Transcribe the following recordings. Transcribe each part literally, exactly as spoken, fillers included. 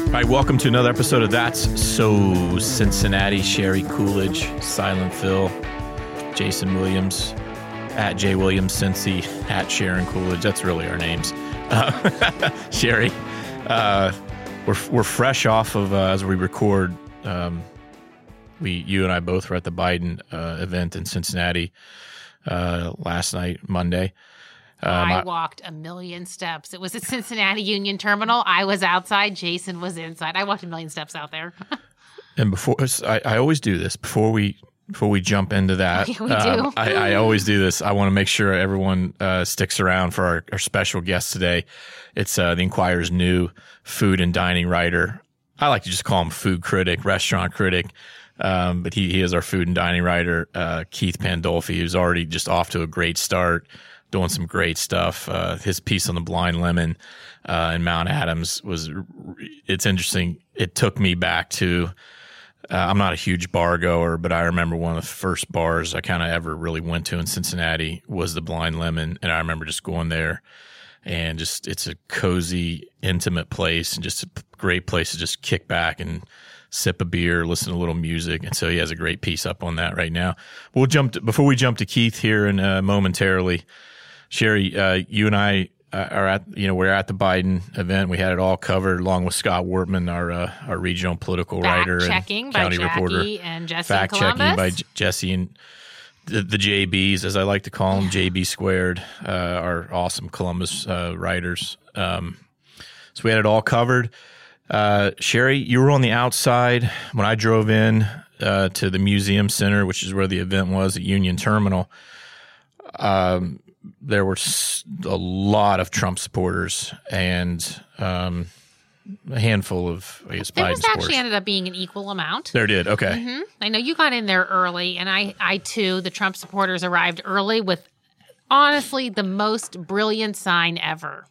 All right, welcome to another episode of That's So Cincinnati. Sherry Coolidge, Silent Phil, Jason Williams, at J Williams Cincy, at Sharon Coolidge. That's really our names. Uh, Sherry, uh, we're we're fresh off of uh, as we record. Um, we you and I both were at the Biden uh, event in Cincinnati uh, last night, Monday. Um, I walked a million steps. It was at Cincinnati Union Terminal. I was outside. Jason was inside. I walked a million steps out there. And before I, I always do this before we before we jump into that. Yeah, we um, do. I, I always do this. I want to make sure everyone uh, sticks around for our, our special guest today. It's uh, the Enquirer's new food and dining writer. I like to just call him food critic, restaurant critic. Um, but he, he is our food and dining writer, uh, Keith Pandolfi, who's already just off to a great start, doing some great stuff. Uh, his piece on the Blind Lemon uh, in Mount Adams was – it's interesting. It took me back to uh, – I'm not a huge bar goer, but I remember one of the first bars I kind of ever really went to in Cincinnati was the Blind Lemon, and I remember just going there and just – it's a cozy, intimate place and just a great place to just kick back and – sip a beer, listen to a little music. And so he has a great piece up on that right now. We'll jump to, before we jump to Keith here in uh, momentarily. Sherry, uh, you and I uh, are at, you know, we're at the Biden event. We had it all covered along with Scott Wortman, our, uh, our regional political Fact writer checking and by county Jackie reporter. And Jesse Fact in Columbus. checking by J- Jesse and the, the J Bs, as I like to call them, J B squared, uh, our awesome Columbus uh, writers. Um, so we had it all covered. Uh, Sherry, you were on the outside when I drove in uh, to the museum center, which is where the event was at Union Terminal. Um, there were a lot of Trump supporters and um, a handful of, I guess, there Biden was supporters. actually ended up being an equal amount. There did, okay. Mm-hmm. I know you got in there early, and I, I too, the Trump supporters arrived early with, honestly, the most brilliant sign ever.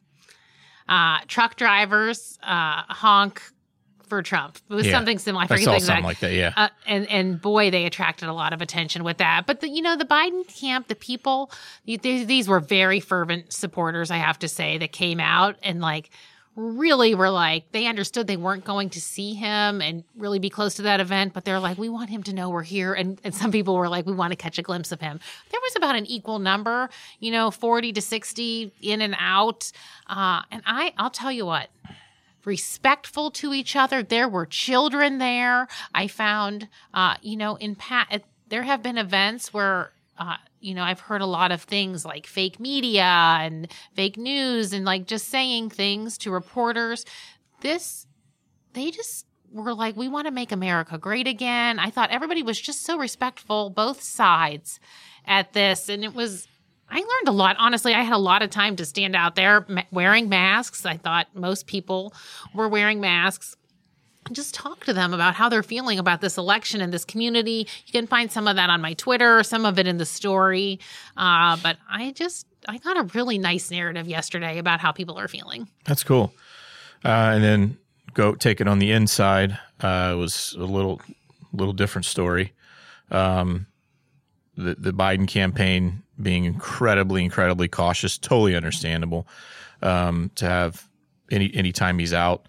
Uh, truck drivers uh, honk for Trump. It was Yeah. something similar. I I forget saw the exact, something like that, yeah. Uh, and and boy, they attracted a lot of attention with that. But the, you know, the Biden camp, the people, these, these were very fervent supporters. I have to say, that came out and like really were like, they understood they weren't going to see him and really be close to that event, but they're like, we want him to know we're here. And, and some people were like, we want to catch a glimpse of him. There was about an equal number, you know, forty to sixty in and out. Uh, and I, I'll tell you what, respectful to each other. There were children there. I found, uh, you know, in Pat, there have been events where, uh, you know, I've heard a lot of things like fake media and fake news and like just saying things to reporters. This, they just were like, we want to make America great again. I thought everybody was just so respectful, both sides at this. And it was, I learned a lot. Honestly, I had a lot of time to stand out there ma- wearing masks. I thought most people were wearing masks. Just talk to them about how they're feeling about this election and this community. You can find some of that on my Twitter, some of it in the story. Uh, but I just, I got a really nice narrative yesterday about how people are feeling. That's cool. Uh, and then go take it on the inside. Uh, it was a little, little different story. Um, the, the Biden campaign being incredibly, incredibly cautious, totally understandable. Um, to have any, any time he's out,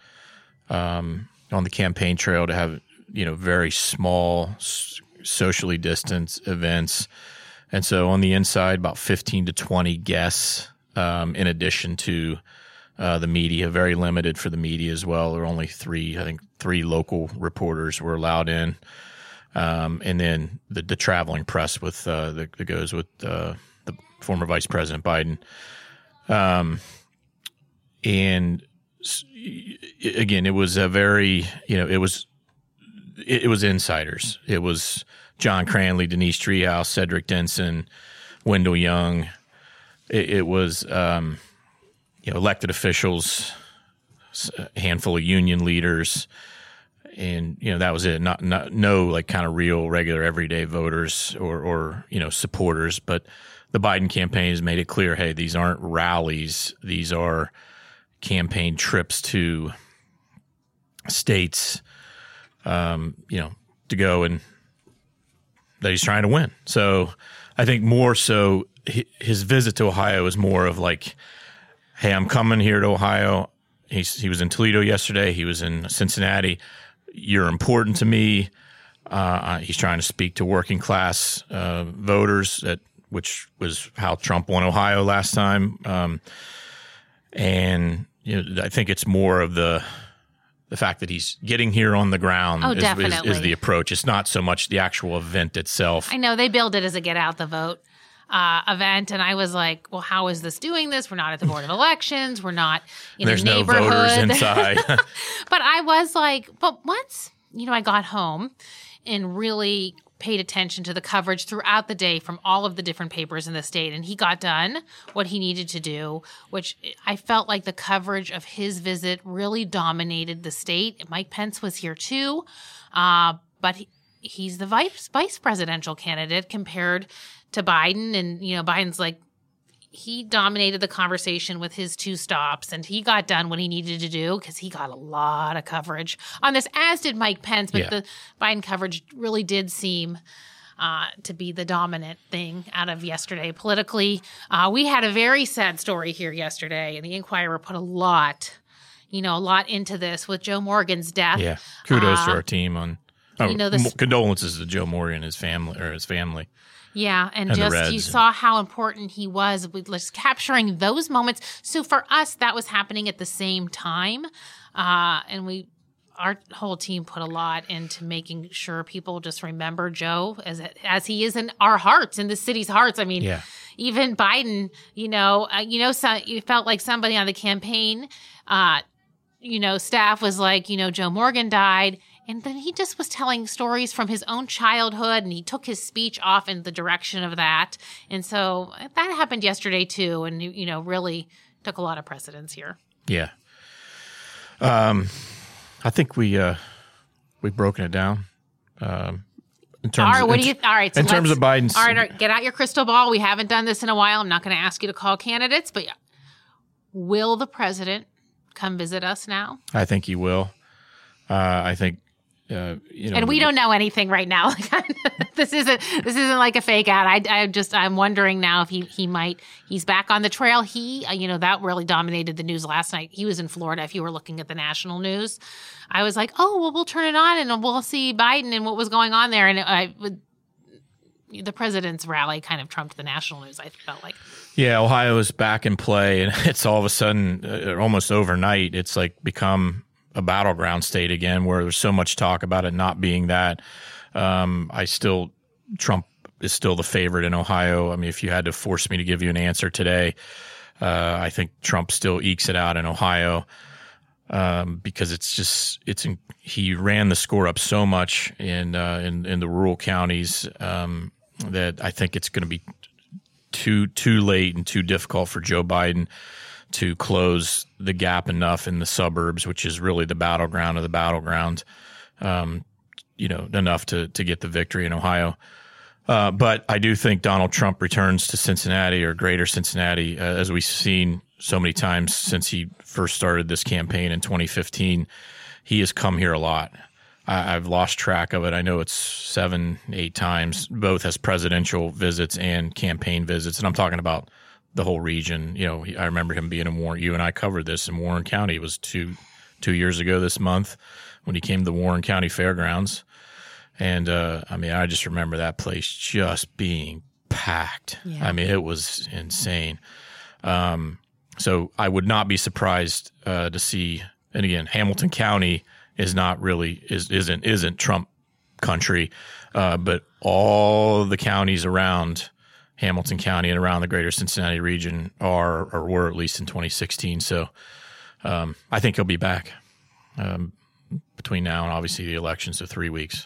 um, on the campaign trail, to have, you know, very small, s- socially distanced events. And so on the inside, about fifteen to twenty guests, um, in addition to uh, the media, very limited for the media as well. There were only three, I think three local reporters were allowed in. Um, and then the, the traveling press with uh, that, that goes with uh, the former Vice President Biden. Um, and again, it was a very, you know, it was, it, it was insiders. It was John Cranley, Denise Treehouse, Cedric Denson, Wendell Young. It, it was, um, you know, elected officials, a handful of union leaders, and, you know, that was it. Not, not, no, like kind of real, regular, everyday voters or, or, you know, supporters. But the Biden campaign has made it clear, hey, these aren't rallies. These are campaign trips to states, um, you know, to go and that he's trying to win. So I think more so his visit to Ohio is more of like, hey, I'm coming here to Ohio. he's, he was in Toledo yesterday. He was in Cincinnati. You're important to me. Uh, he's trying to speak to working class uh, voters, that which was how Trump won Ohio last time. Um, and you know, I think it's more of the the fact that he's getting here on the ground oh, is, definitely. is, is the approach. It's not so much the actual event itself. I know they billed it as a get out the vote uh, event, and I was like, well, how is this doing this? We're not at the Board of Elections. We're not in There's a no neighborhood. voters inside. But I was like, but once, you know, I got home and really paid attention to the coverage throughout the day from all of the different papers in the state. And he got done what he needed to do, which I felt like the coverage of his visit really dominated the state. Mike Pence was here too, uh, but he, he's the vice, vice presidential candidate compared to Biden. And, you know, Biden's like, he dominated the conversation with his two stops, and he got done what he needed to do because he got a lot of coverage on this, as did Mike Pence. But yeah. the Biden coverage really did seem uh, to be the dominant thing out of yesterday politically. Uh, we had a very sad story here yesterday, and the Inquirer put a lot, you know, a lot into this with Joe Morgan's death. Yeah, kudos uh, to our team on. Oh, you know, this, condolences to Joe Morgan and his family, or his family. Yeah, and, and just you saw how important he was with just capturing those moments. So for us, that was happening at the same time, uh, and we, our whole team put a lot into making sure people just remember Joe as as he is in our hearts, in the city's hearts. I mean, yeah. even Biden, you know, uh, you know, so, you felt like somebody on the campaign, uh, you know, staff was like, you know, Joe Morgan died. And then he just was telling stories from his own childhood, and he took his speech off in the direction of that. And so that happened yesterday too, and, you know, really took a lot of precedence here. Yeah. Um, I think we uh, we've broken it down. Um, in terms all right, of, what in, do you? All right, so in terms of Biden's. All right, all right, get out your crystal ball. We haven't done this in a while. I'm not going to ask you to call candidates, but will the president come visit us now? I think he will. Uh, I think. Uh, you know, and we don't know anything right now. this isn't this isn't like a fake ad. I, I just I'm wondering now if he he might he's back on the trail. He uh, you know that really dominated the news last night. He was in Florida. If you were looking at the national news, I was like, oh well, we'll turn it on and we'll see Biden and what was going on there. And I would, the president's rally kind of trumped the national news. I felt like. Yeah, Ohio is back in play, and it's all of a sudden, uh, almost overnight, it's like become a battleground state again, where there's so much talk about it not being that. Um, I still, Trump is still the favorite in Ohio. I mean, if you had to force me to give you an answer today, uh, I think Trump still ekes it out in Ohio, um, because it's just, it's, he ran the score up so much in, uh, in, in the rural counties, um, that I think it's going to be too, too late and too difficult for Joe Biden to close the gap enough in the suburbs, which is really the battleground of the battleground, um, you know, enough to to get the victory in Ohio. Uh, but I do think Donald Trump returns to Cincinnati, or greater Cincinnati, uh, as we've seen so many times since he first started this campaign in twenty fifteen. He has come here a lot. I, I've lost track of it. I know it's seven, eight times, both as presidential visits and campaign visits. And I'm talking about the whole region. You know, I remember him being in Warren. You and I covered this in Warren County. It was two two years ago this month when he came to the Warren County Fairgrounds. And, uh, I mean, I just remember that place just being packed. Yeah. I mean, it was insane. Um, so I would not be surprised uh, to see, and again, Hamilton County is not really, is, isn't, isn't Trump country, uh, but all the counties around Hamilton County and around the greater Cincinnati region are, or were at least in twenty sixteen. So um, I think he'll be back um, between now and obviously the elections of three weeks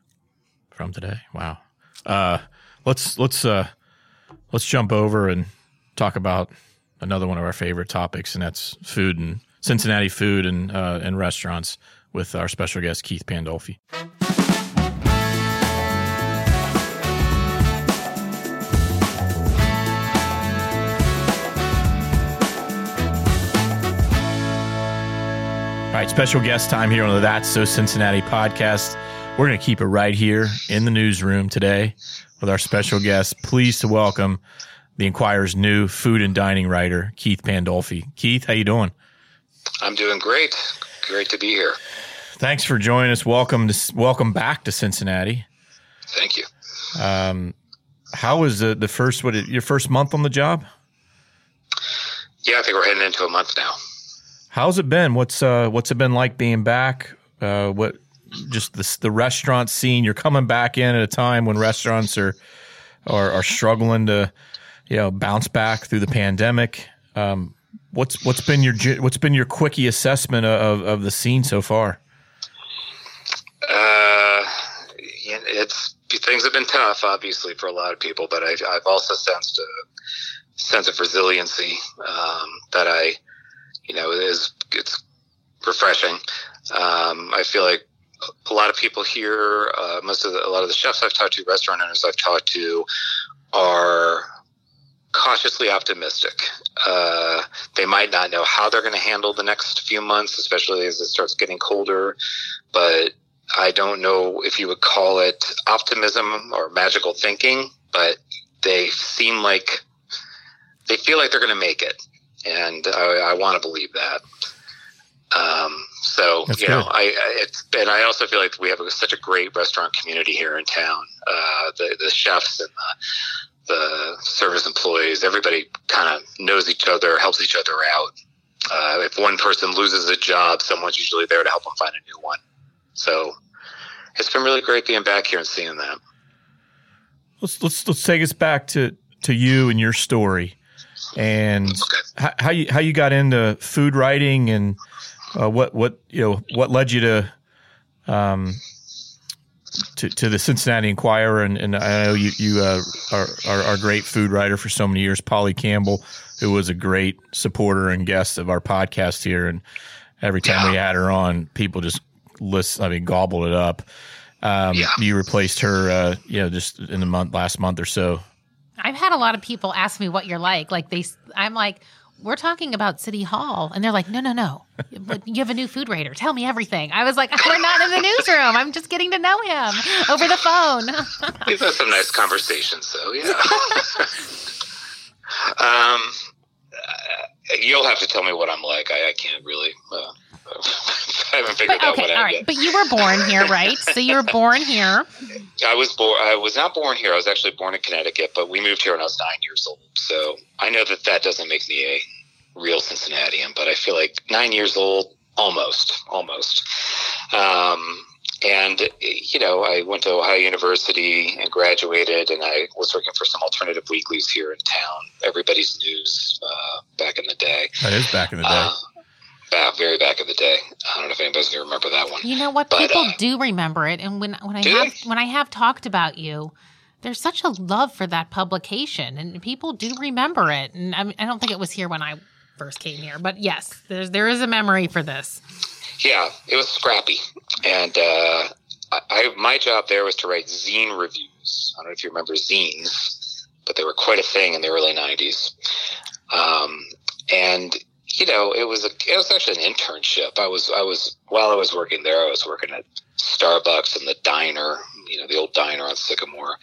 from today. Wow. Uh, let's let's uh, let's jump over and talk about another one of our favorite topics, and that's food and Cincinnati food and uh, and restaurants with our special guest Keith Pandolfi. All right, special guest time here on the That's So Cincinnati podcast. We're going to keep it right here in the newsroom today with our special guest. Pleased to welcome the Inquirer's new food and dining writer, Keith Pandolfi. Keith, how you doing? I'm doing great. Great to be here. Thanks for joining us. Welcome to welcome back to Cincinnati. Thank you. Um, how was the the first what your first month on the job? Yeah, I think we're heading into a month now. How's it been? What's uh what's it been like being back? Uh, what just the the restaurant scene? You're coming back in at a time when restaurants are are, are struggling to you know bounce back through the pandemic. Um, what's what's been your what's been your quickie assessment of of the scene so far? Uh, it's things have been tough, obviously, for a lot of people, but I, I've also sensed a sense of resiliency um, that I, you know, is it's refreshing. Um, I feel like a lot of people here, uh, most of the, a lot of the chefs I've talked to, restaurant owners I've talked to, are cautiously optimistic. Uh, they might not know how they're going to handle the next few months, especially as it starts getting colder, but I don't know if you would call it optimism or magical thinking, but they seem like they feel like they're going to make it. And I, I want to believe that. Um, so, That's you good. know, I, I, it's, and I also feel like we have a, such a great restaurant community here in town. Uh, the, the chefs and the, the service employees, everybody kind of knows each other, helps each other out. Uh, if one person loses a job, someone's usually there to help them find a new one. So it's been really great being back here and seeing that. Let's let's let's take us back to, to you and your story, and Okay. how, how you how you got into food writing, and uh, what what you know what led you to um to, to the Cincinnati Enquirer, and, and I know you you uh, are, are are a great food writer for so many years. Polly Campbell, who was a great supporter and guest of our podcast here, and every time Yeah. we had her on, people just list I mean gobbled it up. Um, Yeah. You replaced her, uh, you know, just in the month last month or so. I've had a lot of people ask me what you're like. Like they, I'm like, we're talking about City Hall, and they're like, no, no, no. But you have a new food writer. Tell me everything. I was like, we're not in the newsroom. I'm just getting to know him over the phone. We've had some nice conversations, though. Yeah. um, uh, you'll have to tell me what I'm like. I, I can't really. Uh, I haven't figured But, out okay, what all I right. am But you were born here, right? So you were born here. I was born. I was not born here. I was actually born in Connecticut, but we moved here when I was nine years old. So I know that that doesn't make me a real Cincinnatian, but I feel like nine years old, almost, almost. Um, and you know, I went to Ohio University and graduated, and I was working for some alternative weeklies here in town. Everybody's News uh, back in the day. That is back in the day. Uh, back, very back in the day. I don't know if anybody's gonna remember that one. You know what? But, People uh, do remember it, and when when I do have they? when I have talked about you, there's such a love for that publication, and people do remember it. And I, mean, I don't think it was here when I first came here, but yes, there's there is a memory for this. Yeah, it was scrappy, and uh, I, I my job there was to write zine reviews. I don't know if you remember zines, but they were quite a thing in the early nineties. Um, and you know, it was a it was actually an internship. I was I was while I was working there, I was working at Starbucks and the diner, you know, the old diner on Sycamore.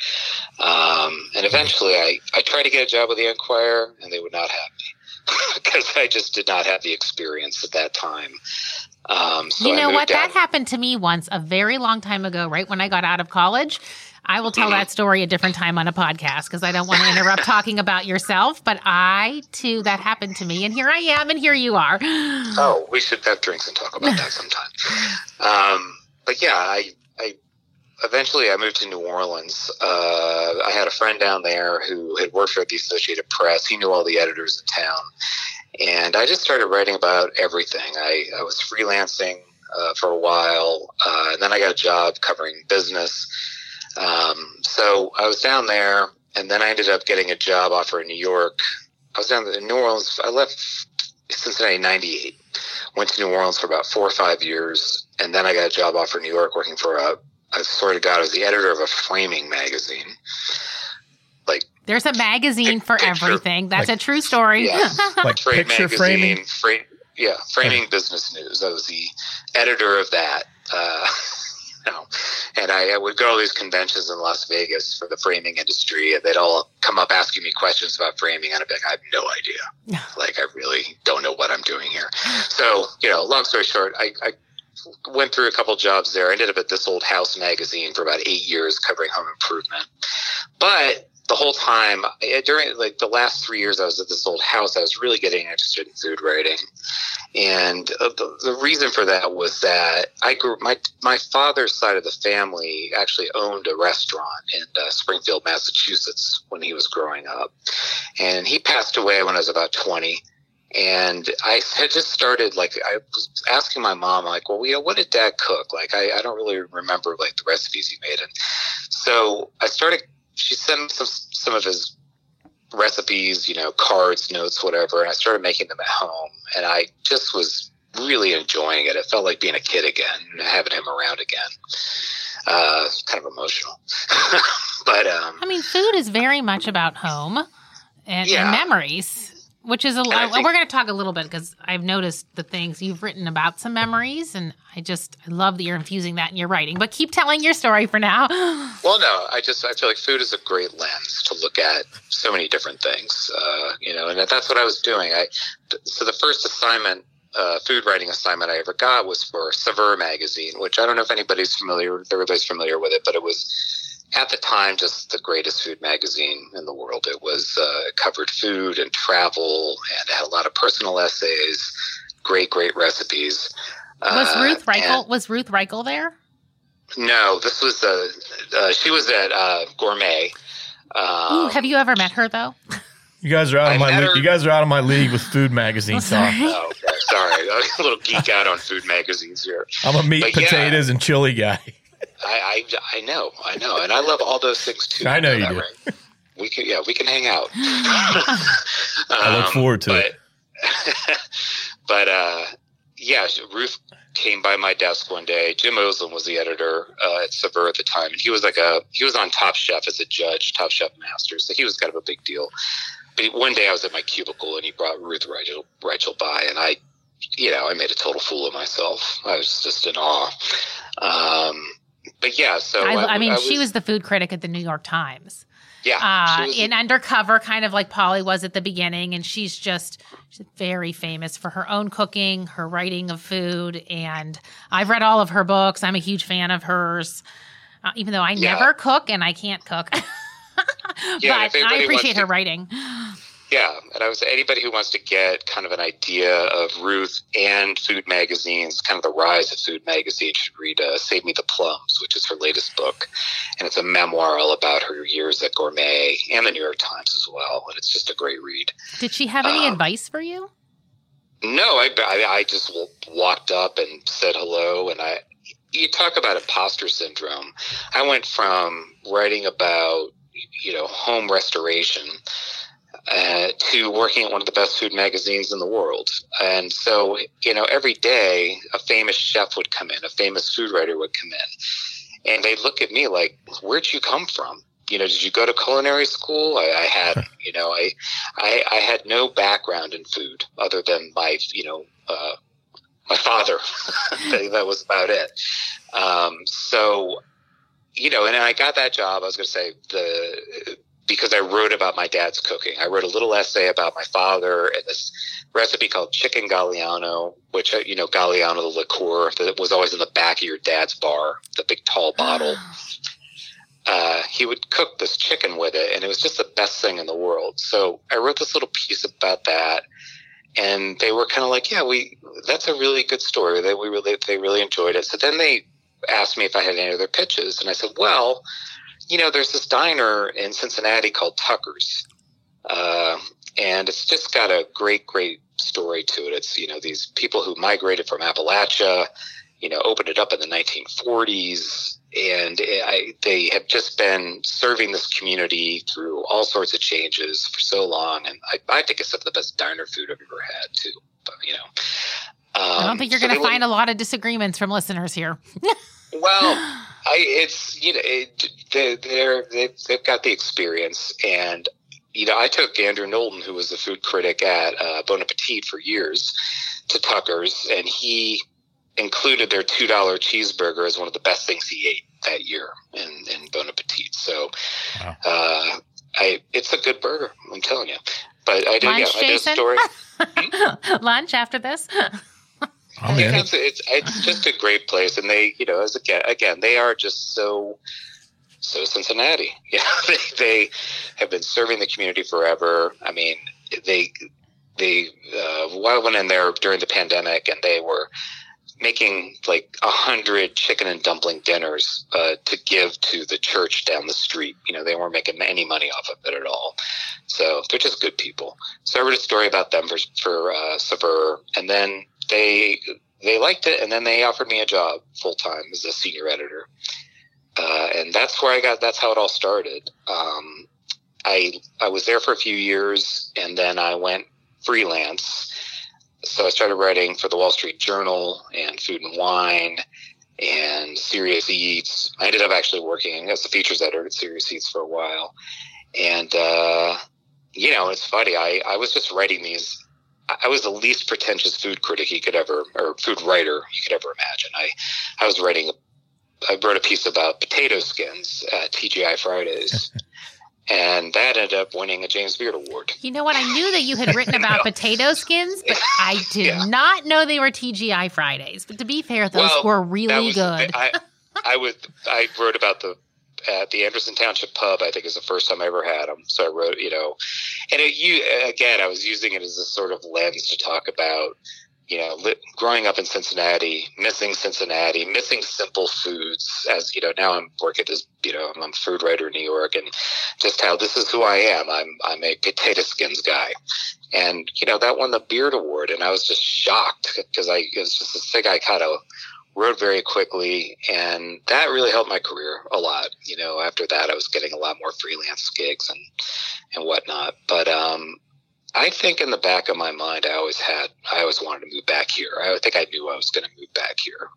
Um, and eventually, I I tried to get a job with the Enquirer, and they would not have me because I just did not have the experience at that time. Um, so You I know moved what? down- That happened to me once a very long time ago, right when I got out of college. I will tell that story a different time on a podcast because I don't want to interrupt talking about yourself. But I, too, that happened to me. And here I am, and here you are. Oh, we should have drinks and talk about that sometime. Um, but yeah, I, I eventually I moved to New Orleans. Uh, I had a friend down there who had worked for the Associated Press. He knew all the editors in town. And I just started writing about everything. I, I was freelancing uh, for a while, uh, and then I got a job covering business. Um, so I was down there, and then I ended up getting a job offer in New York. I was down in New Orleans. I left Cincinnati in ninety-eight, went to New Orleans for about four or five years, and then I got a job offer in New York working for a, I swear to God, I was the editor of a framing magazine. Like, There's a magazine for Picture. everything. That's Like- a true story. Yeah. Like Trade picture magazine, framing. Fra- yeah, Framing Business News. I was the editor of that. Uh, you know, And I, I would go to these conventions in Las Vegas for the framing industry, and they'd all come up asking me questions about framing, and I'd be like, I have no idea. Like, I really don't know what I'm doing here. So, you know, long story short, I, I went through a couple jobs there. I ended up at This Old House magazine for about eight years covering home improvement. But the whole time, during like the last three years I was at This Old House, I was really getting interested in food writing. And uh, the, the reason for that was that I grew my my father's side of the family actually owned a restaurant in uh, Springfield, Massachusetts when he was growing up. And he passed away when I was about twenty. And I had just started, like, I was asking my mom, like, well, you know, what did Dad cook? Like, I, I don't really remember, like, the recipes he made. And so I started, she sent me some, some of his recipes, you know, cards, notes, whatever. And I started making them at home. And I just was really enjoying it. It felt like being a kid again, having him around again. Uh, it's kind of emotional. But, um, I mean, food is very much about home and, Yeah. and memories. Which is a lot. think- We're going to talk a little bit because I've noticed the things you've written about some memories, and I just I love that you're infusing that in your writing. But keep telling your story for now. Well, no, I just I feel like food is a great lens to look at so many different things, uh, you know, and that's what I was doing. I so the first assignment, uh, food writing assignment I ever got was for Saveur magazine, which I don't know if anybody's familiar, everybody's familiar with it, but it was at the time just the greatest food magazine in the world. It was uh, it covered food and travel, and it had a lot of personal essays, great, great recipes. Was Uh, Ruth Reichel and- was Ruth Reichel there? No, this was uh, uh, she was at uh, Gourmet. Um, Ooh, have you ever met her though? You guys are out of I've my had league. her- You guys are out of my league with food magazine I'm talk. sorry. Oh, okay. Sorry. I was a little geek out on food magazines here. I'm a meat, But yeah. potatoes, and chili guy. I, I, I know, I know. And I love all those things too. I know you that, do. right? We can, yeah, we can hang out. I look Um, forward to but, it. But, uh, yeah, Ruth came by my desk one day. Jim Oslin was the editor uh, at Saveur at the time. And he was like a, he was on Top Chef as a judge, Top Chef Master. So he was kind of a big deal. But he, one day I was at my cubicle and he brought Ruth Reichel, Reichel by, and I, you know, I made a total fool of myself. I was just in awe. Um, but yeah, so I, I mean, I she was the food critic at the New York Times. yeah, Uh, she was- in Undercover, kind of like Polly was at the beginning, and she's just she's very famous for her own cooking, her writing of food, and I've read all of her books. I'm a huge fan of hers, uh, even though I Yeah. never cook and I can't cook. Yeah, if but I anybody appreciate wants her to- writing. Yeah, and I was anybody who wants to get kind of an idea of Ruth and food magazines, kind of the rise of food magazines, should read uh, "Save Me the Plums," which is her latest book, and it's a memoir all about her years at Gourmet and the New York Times as well, and it's just a great read. Did she have any Um, advice for you? No, I, I, I just walked up and said hello, and I. You talk about imposter syndrome. I went from writing about you know home restoration. Uh, to working at one of the best food magazines in the world. And so, you know, every day a famous chef would come in, a famous food writer would come in, and they'd look at me like, where'd you come from? You know, did you go to culinary school? I, I had, you know, I, I, I had no background in food other than my, you know, uh, my father. That was about it. Um, so, you know, and I got that job. I was going to say the, because I wrote about my dad's cooking. I wrote a little essay about my father and this recipe called chicken Galliano, which, you know, Galliano, the liqueur that was always in the back of your dad's bar, the big tall bottle. Uh, he would cook this chicken with it, and it was just the best thing in the world. So I wrote this little piece about that, and they were kind of like, yeah, we, that's a really good story. They, we really, they really enjoyed it. So then they asked me if I had any other pitches, and I said, well, you know, there's this diner in Cincinnati called Tucker's, uh, and it's just got a great, great story to it. It's, you know, these people who migrated from Appalachia, you know, opened it up in the nineteen forties, and I, they have just been serving this community through all sorts of changes for so long, and I, I think it's some of the best diner food I've ever had, too, but, you know. Um, I don't think you're so going to they find a lot of disagreements from listeners here. Well, I, it's, you know, it, they, they're, they've, they've got the experience. And, you know, I took Andrew Knowlton, who was the food critic at uh, Bon Appetit for years, to Tucker's, and he included their two dollar cheeseburger as one of the best things he ate. that year in, in Bon Appetit. So, Wow. uh, I it's a good burger, I'm telling you. But I did, Lunch, yeah, I did a Jason? story. Lunch after this? I'm in. It's, it's it's just a great place, and they, you know, as again, again, they are just so so Cincinnati. Yeah, they, they have been serving the community forever. I mean, they they uh, well, I went in there during the pandemic, and they were making like a hundred chicken and dumpling dinners uh, to give to the church down the street. You know, they weren't making any money off of it at all. So they're just good people. So I wrote a story about them for, for uh, Saveur, and then they they liked it, and then they offered me a job full time as a senior editor, uh, and that's where I got. That's how it all started. Um, I I was there for a few years, and then I went freelance. So I started writing for the Wall Street Journal and Food and Wine and Serious Eats. I ended up actually working as a features editor at Serious Eats for a while. And, uh, you know, it's funny. I, I was just writing these. I was the least pretentious food critic you could ever, or food writer you could ever imagine. I, I was writing, I wrote a piece about potato skins at T G I Fridays. And that ended up winning a James Beard Award. You know what? I knew that you had written about potato skins, but I did Yeah. not know they were T G I Fridays. But to be fair, those Well, were that really was- good. I, I would. I wrote about the at the Anderson Township Pub. I think is the first time I ever had them. So I wrote, you know, and it, you again, I was using it as a sort of lens to talk about, you know, li- growing up in Cincinnati, missing Cincinnati, missing simple foods. As you know, now I'm working as you know, I'm a food writer in New York, and just how this is who I am. I'm I'm a potato skins guy, and you know that won the Beard Award, and I was just shocked because I it was just a thing I kind of wrote very quickly, and that really helped my career a lot. You know, after that, I was getting a lot more freelance gigs and and whatnot, but um. I think in the back of my mind, I always had, I always wanted to move back here. I think I knew I was going to move back here.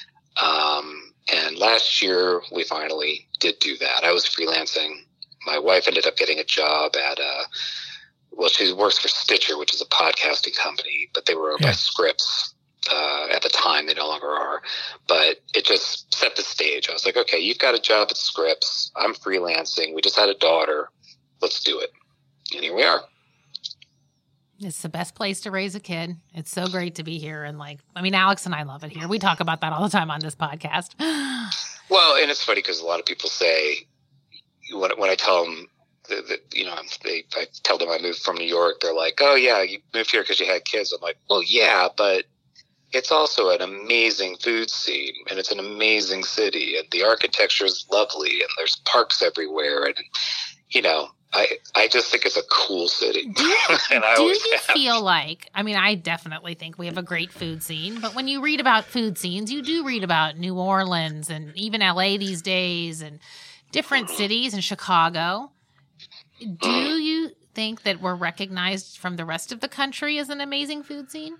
Um, and last year, we finally did do that. I was freelancing. My wife ended up getting a job at, uh, well, she works for Stitcher, which is a podcasting company, but they were owned Yeah. by Scripps. Uh, at the time, they no longer are. But it just set the stage. I was like, okay, you've got a job at Scripps. I'm freelancing. We just had a daughter. Let's do it. And here we are. It's the best place to raise a kid. It's so great to be here. And like, I mean, Alex and I love it here. We talk about that all the time on this podcast. Well, and it's funny because a lot of people say when when I tell them that, that you know they I tell them I moved from New York, they're like, "Oh yeah, you moved here because you had kids." I'm like, "Well, yeah, but it's also an amazing food scene, and it's an amazing city, and the architecture is lovely, and there's parks everywhere, and you know." I, I just think it's a cool city. Do you, and I do always you have. feel like, I mean, I definitely think we have a great food scene, but when you read about food scenes, you do read about New Orleans and even L A these days and different cities and Chicago. Do you think that we're recognized from the rest of the country as an amazing food scene?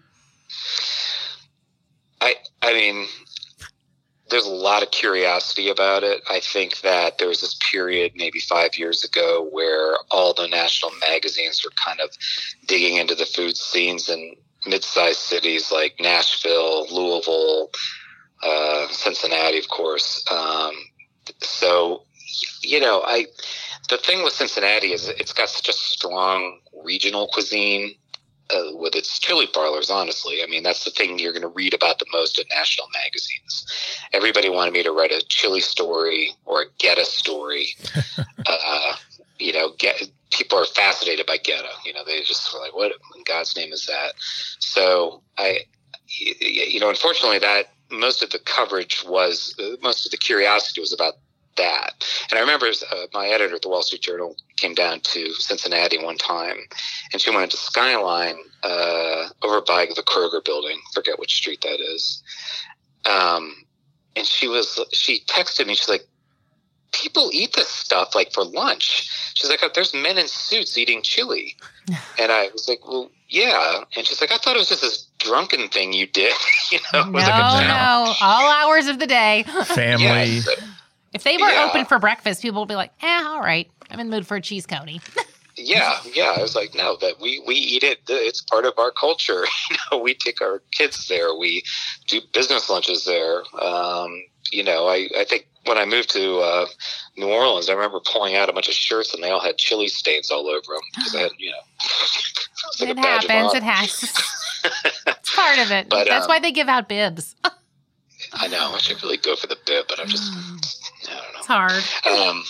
I I mean, there's a lot of curiosity about it. I think that there was this period maybe five years ago where all the national magazines were kind of digging into the food scenes in mid-sized cities like Nashville, Louisville, uh, Cincinnati, of course. Um, so, you know, I the thing with Cincinnati is it's got such a strong regional cuisine. Uh, with its chili parlors, honestly. I mean, that's the thing you're going to read about the most in national magazines. Everybody wanted me to write a chili story or a Geta story. uh, you know, get, people are fascinated by Geta. You know, they just were like, what in God's name is that? So I, you know, unfortunately that most of the coverage was, uh, most of the curiosity was about that. And I remember uh, my editor at the Wall Street Journal came down to Cincinnati one time, and she went to Skyline uh, over by the Kroger building. Forget which street that is. Um, and she was, she texted me. She's like, "People eat this stuff like for lunch." She's like, "There's men in suits eating chili." And I was like, "Well, yeah." And she's like, "I thought it was just this drunken thing you did." you know, it No, was like a no, all hours of the day. Family. Yes. If they were Yeah. open for breakfast, people would be like, eh, all right. I'm in the mood for a cheese coney. Yeah, yeah. I was like, no, that we, we eat it. It's part of our culture. You know, we take our kids there. We do business lunches there. Um, you know, I, I think when I moved to uh, New Orleans, I remember pulling out a bunch of shirts and they all had chili stains all over them because I had, you know, it, like it happens. It has. It's part of it. But, That's um, why they give out bibs. I know. I should really go for the bib, but I'm just, I don't know. It's hard. Um.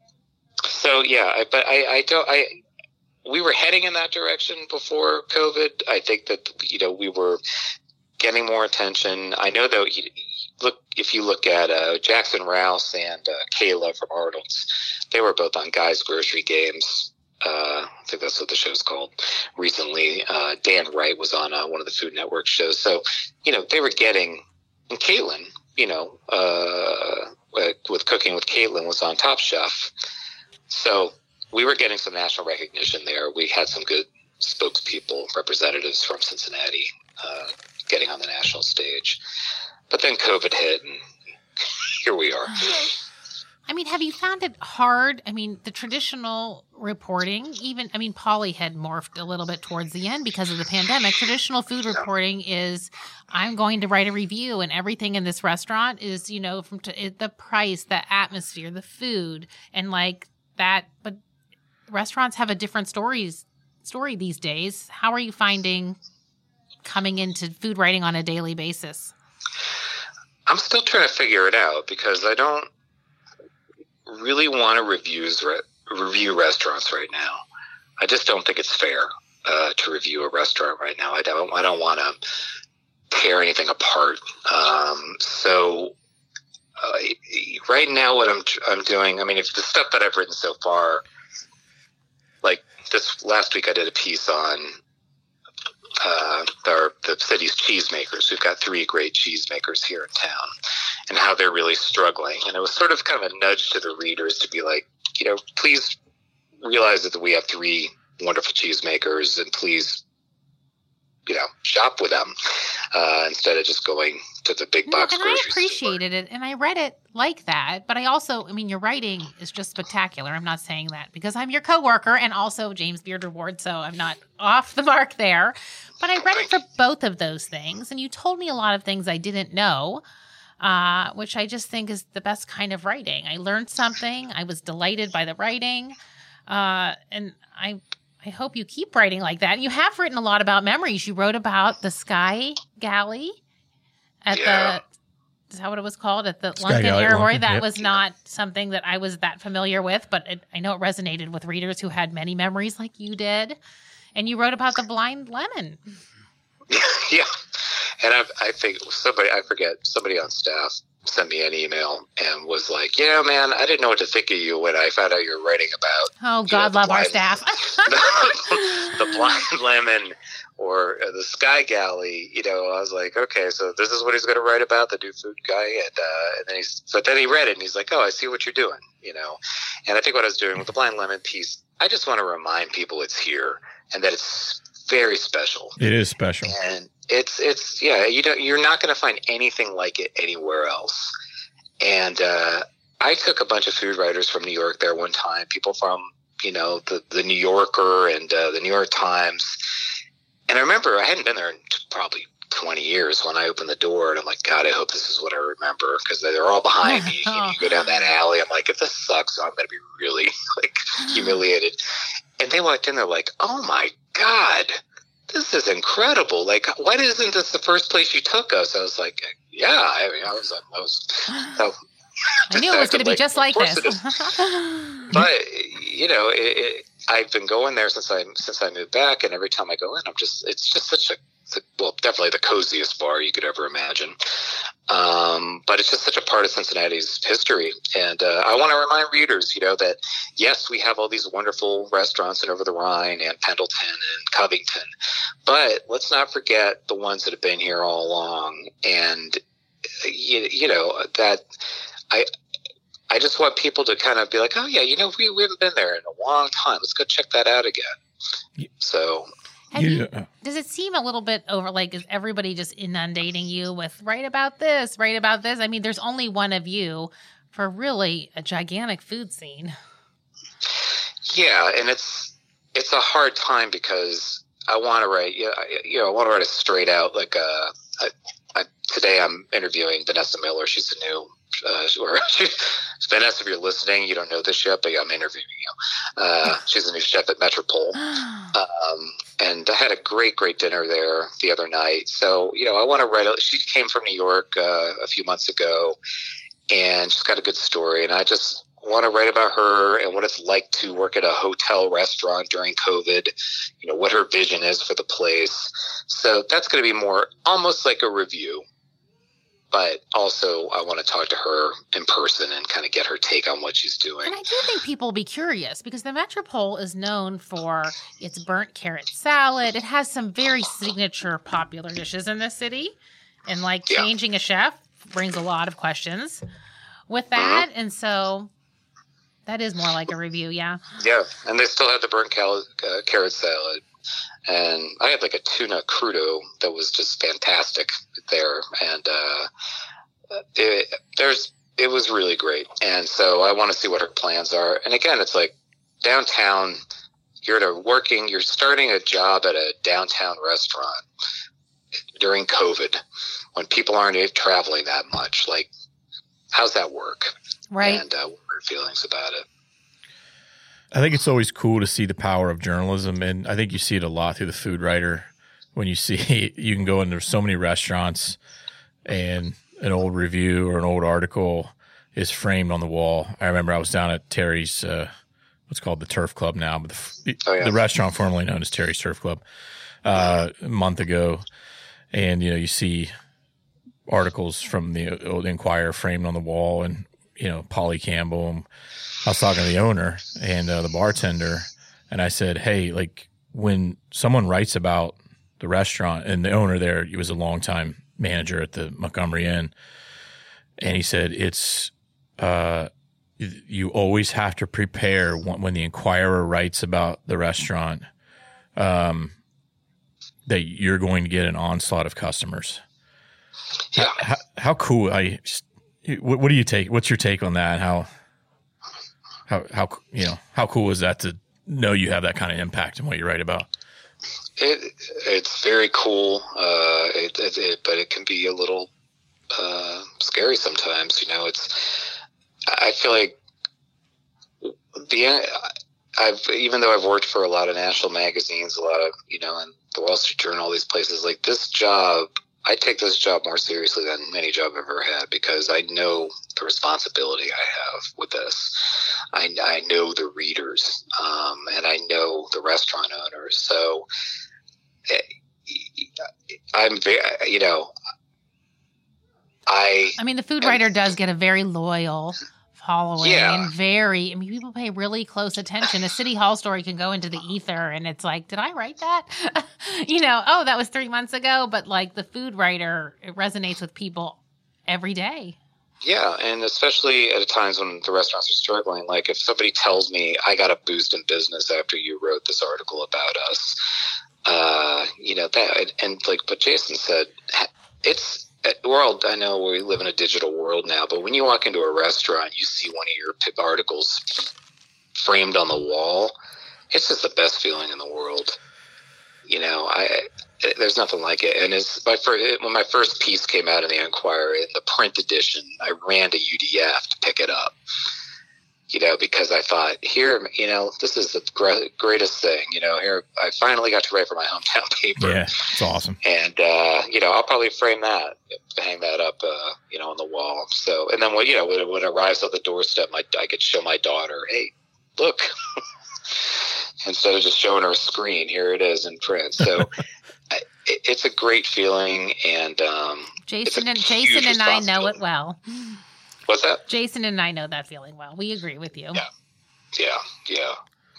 So yeah, I, but I, I don't. I we were heading in that direction before COVID. I think that you know we were getting more attention. I know though. You, look, if you look at uh, Jackson Rouse and uh, Kayla from Arnold's, they were both on Guys Grocery Games. Uh, I think that's what the show's called. Recently, uh, Dan Wright was on uh, one of the Food Network shows. So you know they were getting. And Caitlin, you know, uh, with Cooking with Caitlin was on Top Chef. So we were getting some national recognition there. We had some good spokespeople, representatives from Cincinnati uh, getting on the national stage. But then COVID hit, and here we are. I mean, have you found it hard? I mean, the traditional reporting, even, I mean, Polly had morphed a little bit towards the end because of the pandemic. Traditional food reporting is, I'm going to write a review and everything in this restaurant is, you know, from t- the price, the atmosphere, the food, and like that. But restaurants have a different stories story these days. How are you finding coming into food writing on a daily basis? I'm still trying to figure it out because I don't really want to reviews re- review restaurants right now. I just don't think it's fair uh, to review a restaurant right now. I don't. I don't want to tear anything apart. Um, so uh, right now, what I'm I'm doing. I mean, if the stuff that I've written so far, like this last week, I did a piece on uh, our, the city's cheesemakers. We've got three great cheesemakers here in town, and how they're really struggling. And it was sort of kind of a nudge to the readers to be like, you know, please realize that we have three wonderful cheesemakers, and please, you know, shop with them uh, instead of just going to the big box no, and grocery I appreciated store. it, and I read it like that. But I also, I mean, your writing is just spectacular. I'm not saying that because I'm your coworker and also James Beard Award, so I'm not off the mark there. But I read it for both of those things, and you told me a lot of things I didn't know. Uh, which I just think is the best kind of writing. I learned something. I was delighted by the writing. Uh, and I I hope you keep writing like that. You have written a lot about memories. You wrote about the Sky Galley at yeah. the, is that what it was called? At the Sky Lunkin Galley, Airport. Lunkin, That yep. was not something that I was that familiar with, but it, I know it resonated with readers who had many memories like you did. And you wrote about the Blind Lemon. Yeah. And I, I think somebody, I forget, somebody on staff sent me an email and was like, yeah, man, I didn't know what to think of you when I found out you were writing about. Oh, God, know, love blind, our staff. the, the Blind Lemon or uh, the Sky Galley. You know, I was like, okay, so this is what he's going to write about, the new food guy. And, uh, and then he's, but then he read it and he's like, oh, I see what you're doing, you know. And I think what I was doing with the Blind Lemon piece, I just want to remind people it's here and that it's very special. It is special. And it's, it's, yeah, you don't, you're not going to find anything like it anywhere else. And, uh, I took a bunch of food writers from New York there one time, people from, you know, the, the New Yorker and, uh, the New York Times. And I remember I hadn't been there in probably twenty years when I opened the door and I'm like, God, I hope this is what I remember. Cause they're all behind me. Oh. You go down that alley. I'm like, if this sucks, I'm going to be really like humiliated. And they walked in, they're like, oh my God, this is incredible. Like, why isn't this the first place you took us? I was like, yeah, I mean, I was, I was, I, I knew it was going to be like, just like this. But, you know, it, it, I've been going there since I, since I moved back. And every time I go in, I'm just, it's just such a, well, definitely the coziest bar you could ever imagine. Um, but it's just such a part of Cincinnati's history. And uh, I want to remind readers, you know, that, yes, we have all these wonderful restaurants in Over the Rhine and Pendleton and Covington. But let's not forget the ones that have been here all along. And, you, you know, that I I just want people to kind of be like, oh, yeah, you know, we, we haven't been there in a long time. Let's go check that out again. So... Have you, does it seem a little bit over, like, is everybody just inundating you with, write about this, write about this? I mean, there's only one of you for really a gigantic food scene. Yeah, and it's it's a hard time because I want to write, you know, I, you know, I want to write a straight out, like a, a I, today I'm interviewing Vanessa Miller. She's the new, uh, or she, Vanessa, if you're listening, you don't know this yet, but I'm interviewing you. Uh, she's the new chef at Metropole. Um, and I had a great, great dinner there the other night. So, you know, I want to write, a, she came from New York uh, a few months ago, and she's got a good story. And I just want to write about her and what it's like to work at a hotel restaurant during COVID, you know, what her vision is for the place. So that's going to be more almost like a review, but also I want to talk to her in person and kind of get her take on what she's doing. And I do think people will be curious because the Metropole is known for its burnt carrot salad. It has some very signature popular dishes in the city, and like Yeah. changing a chef brings a lot of questions with that. Mm-hmm. And so that is more like a review. Yeah. Yeah. And they still have the burnt cal- uh, carrot salad. And I had like a tuna crudo that was just fantastic there. And uh, it, there's it was really great. And so I want to see what her plans are. And again, it's like downtown, you're at a working, you're starting a job at a downtown restaurant during COVID when people aren't traveling that much. Like, how's that work? Right. And uh, what are your feelings about it? I think it's always cool to see the power of journalism, and I think you see it a lot through the Food Writer when you see you can go into so many restaurants and an old review or an old article is framed on the wall. I remember I was down at Terry's, uh, what's called the Turf Club now, but the, Oh, yeah. the restaurant formerly known as Terry's Turf Club, uh, a month ago, and you know you see articles from the old Inquirer framed on the wall, and you know Polly Campbell. And I was talking to the owner and uh, the bartender, and I said, "Hey, like when someone writes about the restaurant," and the owner there, he was a longtime manager at the Montgomery Inn, and he said, "It's uh, you always have to prepare when, when the Inquirer writes about the restaurant, um, that you're going to get an onslaught of customers." Yeah. How, how cool! I what, what do you take? What's your take on that? How how how you know how cool is that to know you have that kind of impact in what you write about? It it's very cool, uh, it, it, it, but it can be a little uh, scary sometimes. You know, it's I feel like the I've even though I've worked for a lot of national magazines, a lot of you know, and the Wall Street Journal, all these places, like this job. I take this job more seriously than any job I've ever had because I know the responsibility I have with this. I, I know the readers, um, and I know the restaurant owners. So I'm very, you know, I. I mean, the Food Writer does get a very loyal following Yeah. and very, I mean, people pay really close attention. A City Hall story can go into the ether and it's like, did I write that? you know, oh, that was three months ago. But like the Food Writer, it resonates with people every day. Yeah, and especially at times when the restaurants are struggling, like if somebody tells me I got a boost in business after you wrote this article about us, uh, you know, that, and like what Jason said, it's, we're all, I know we live in a digital world now, but when you walk into a restaurant, you see one of your p- articles framed on the wall. It's just the best feeling in the world. You know, I it, there's nothing like it. And it's my first, when my first piece came out in the Inquirer in the print edition, I ran to U D F to pick it up. You know, because I thought, here, you know, this is the gr- greatest thing. You know, here I finally got to write for my hometown paper. Yeah, it's awesome. And, uh, you know, I'll probably frame that, hang that up, uh, you know, on the wall. So, and then when, you know, when, when it arrives at the doorstep, my, I could show my daughter, hey, look, instead of just showing her a screen, here it is in print. So I, it, it's a great feeling. And, um, Jason and huge Jason and I know it responsibility. well. What's that? Jason and I know that feeling well. We agree with you. Yeah. Yeah. Yeah.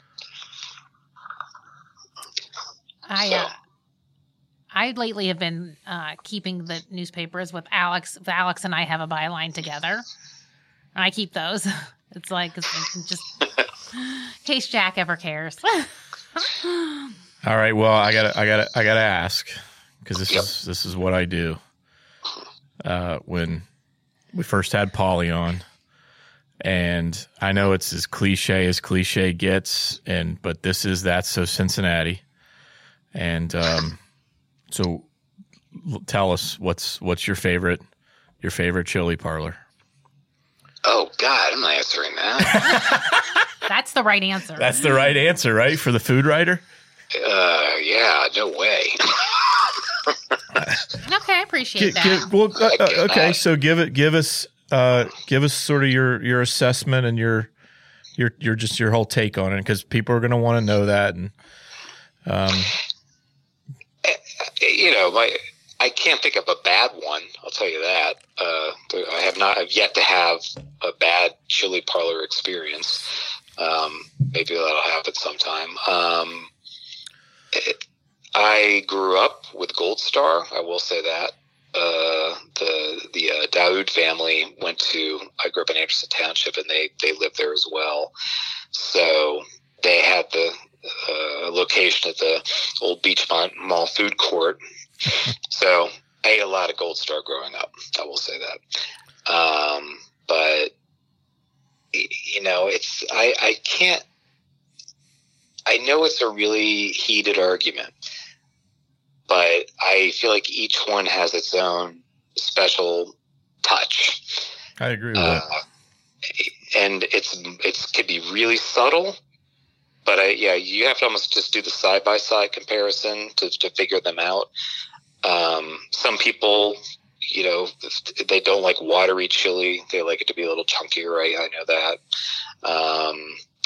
I, So. uh, I lately have been uh, keeping the newspapers with Alex. Alex and I have a byline together. I keep those. It's like it's just in case Jack ever cares. All right. Well, I gotta, I gotta, I gotta ask because this Yep. is this is what I do. Uh, when we first had Polly on, and I know it's as cliche as cliche gets, and but this is that's so Cincinnati, and um, so tell us what's what's your favorite your favorite chili parlor. Oh God, I'm not answering that. That's the right answer. That's the right answer, right? For the food writer? Uh, yeah, no way. Okay, I appreciate Gi- that. give- well, uh, uh, okay, that. so give it, give us, uh, give us sort of your your assessment and your your your just your whole take on it, because people are going to want to know that. And um, You know, my I can't think of a bad one. I'll tell you that. Uh, I have not I've yet to have a bad chili parlor experience. Um, maybe that'll happen sometime. Um, it, I grew up with Gold Star. I will say that. Uh, the the uh, Daoud family went to. I grew up in Anderson Township, and they they lived there as well. So they had the uh, location at the old Beachmont Mall food court. So I ate a lot of Gold Star growing up. I will say that. Um, but you know, it's I I can't. I know it's a really heated argument, but I feel like each one has its own special touch. I agree with Uh, that. and it's it's could be really subtle, but I, yeah, you have to almost just do the side by side comparison to to figure them out. Um, some people, you know, they don't like watery chili; they like it to be a little chunkier. I, I know that, um,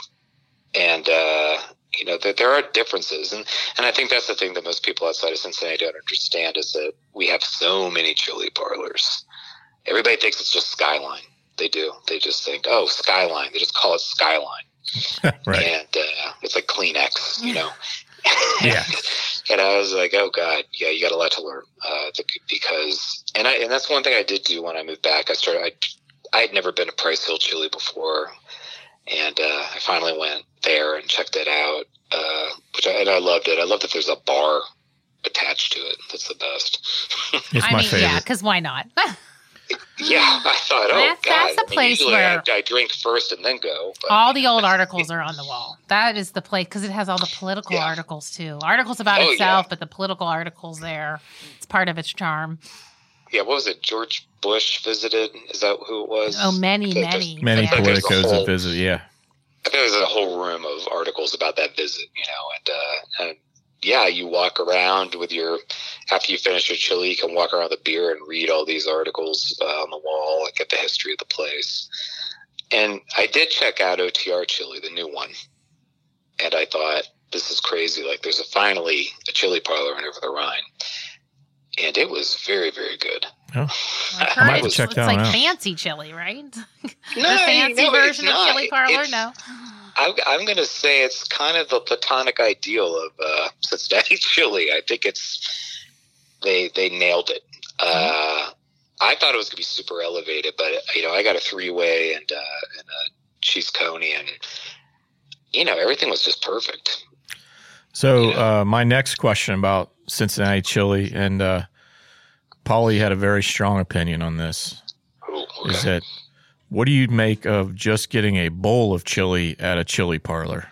and uh, you know, there, there are differences, and and I think that's the thing that most people outside of Cincinnati don't understand is that we have so many chili parlors. Everybody thinks it's just Skyline. They do. They just think, oh, Skyline. They just call it Skyline. Right. And uh, it's like Kleenex, you know. Yeah. And I was like, oh God, yeah, you got a lot to learn. Uh, because, and I, and that's one thing I did do when I moved back. I started, I, I had never been to Price Hill Chili before. And uh, I finally went there and checked it out, uh, which I, and I loved it. I love that there's a bar attached to it. That's the best. It's I my mean, favorite. yeah, because why not? Yeah, I thought, oh That's- God. that's a I mean, place usually where- I, I drink first and then go. But All the old articles are on the wall. That is the place because it has all the political Yeah. articles too. Articles about Oh, itself, yeah. but the political articles there. It's part of its charm. yeah, what was it? George Bush visited. Is that who it was? Oh, many, The- the- many. Many Yeah. There's a politicos whole- that visit. Yeah. I think there's a whole room of articles about that visit, you know, and, uh, and yeah, you walk around with your, after you finish your chili, you can walk around the beer and read all these articles uh, on the wall, like get the history of the place. And I did check out O T R Chili, the new one. And I thought, this is crazy. Like there's a, finally a chili parlor in Over the Rhine. And it was very, very good. Oh. I've I heard might it's, check it's that like one out. fancy chili, right? No, the fancy no, it's version of not. chili parlor? It's- No. I'm, I'm going to say it's kind of the platonic ideal of uh, Cincinnati chili. I think it's they they nailed it. Uh, I thought it was going to be super elevated, but you know, I got a three way and uh, and a cheese coney, and you know, everything was just perfect. So Yeah. uh, my next question about Cincinnati chili, and uh, Paulie had a very strong opinion on this, Ooh, okay. is that what do you make of just getting a bowl of chili at a chili parlor?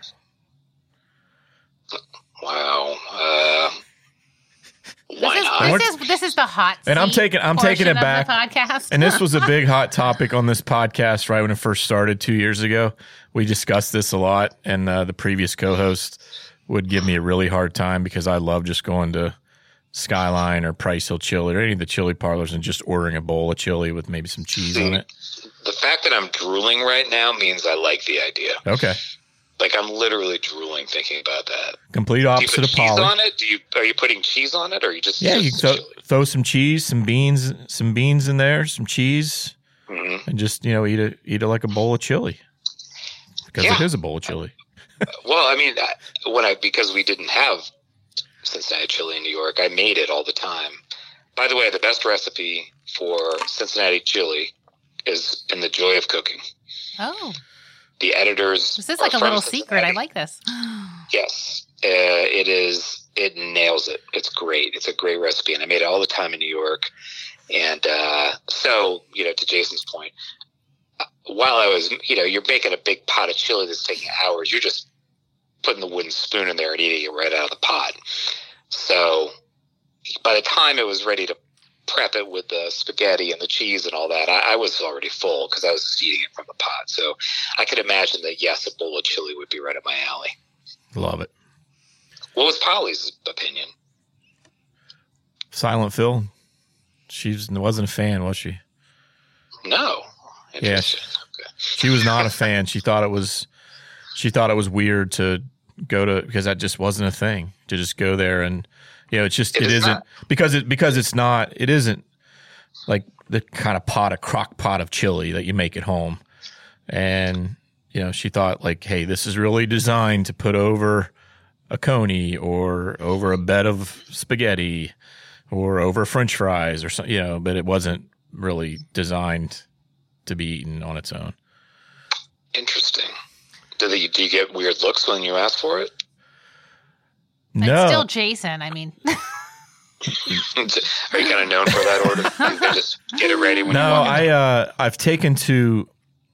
Wow. Uh, why This not? is, this is this is the hot And I'm seat taking- I'm taking portion it back. of the podcast. And this was a big hot topic on this podcast right when it first started two years ago. We discussed this a lot, and uh, the previous co-host would give me a really hard time because I love just going to Skyline or Price Hill Chili or any of the chili parlors and just ordering a bowl of chili with maybe some cheese on it. The fact that I'm drooling right now means I like the idea. Okay. Like I'm literally drooling thinking about that. Complete Do you opposite put of cheese Polly. on it? Do you are you putting cheese on it, or are you just Yeah, you just can throw, chili? throw some cheese, some beans, some beans in there, some cheese, Mhm. and just, you know, eat it, eat it like a bowl of chili. Because it Yeah. is a bowl of chili. Well, I mean, I- when I because we didn't have Cincinnati chili in New York, I made it all the time. By the way, the best recipe for Cincinnati chili is in The Joy of Cooking. Oh, The editors. this is are like a from little secret. I Cincinnati. like this. Yes, uh, it is. It nails it. It's great. It's a great recipe, and I made it all the time in New York. And uh, so, you know, to Jason's point, uh, while I was, you know, you're making a big pot of chili that's taking hours. You're just putting the wooden spoon in there and eating it right out of the pot. So, by the time it was ready to prep it with the spaghetti and the cheese and all that, I, I was already full because I was just eating it from the pot. So I could imagine that, yes, a bowl of chili would be right up my alley. Love it. What was Polly's opinion? Silent Phil? She wasn't a fan, was she? No. Yeah. She, okay. She was not a fan. She thought it was, she thought it was weird to go to, because that just wasn't a thing, to just go there and, you know, it's just, it, it isn't, not. because it, because it's not, it isn't like the kind of pot, a crock pot of chili that you make at home. And, you know, she thought like, hey, this is really designed to put over a coney or over a bed of spaghetti or over French fries or something, you know, but it wasn't really designed to be eaten on its own. Interesting. Do, they, do you get weird looks when you ask for it? No. It's still Jason. I mean, are you kind of known for that order? They just get it ready when no, you walk in? I uh, I've taken to